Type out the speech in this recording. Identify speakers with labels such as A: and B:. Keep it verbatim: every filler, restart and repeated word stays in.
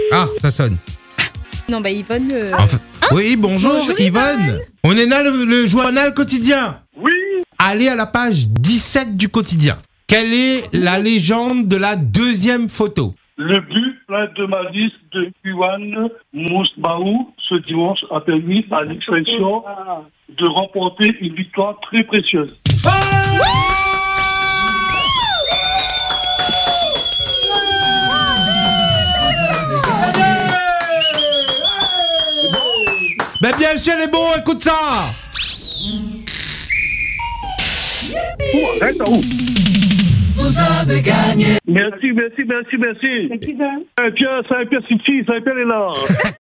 A: Ah, ça sonne.
B: Non, bah Yvonne... Euh...
A: Enfin, oui, bonjour,
B: Bonjour,
A: Yvonne.
B: Yvonne.
A: On est là, le, le journal quotidien.
C: Oui.
A: Allez à la page dix-sept du quotidien. Quelle est la légende de la deuxième photo?
C: Le but plein de malice de Iwan Mousbaou ce dimanche a permis à l'expression de remporter une victoire très précieuse.
A: Ben bien sûr, les bons, écoute ça.
C: Oh, arrête, où?
D: Vous avez gagné.
C: Merci, merci, merci, merci. Euh, Pierre, ça Pierre City, ça Pierre est là.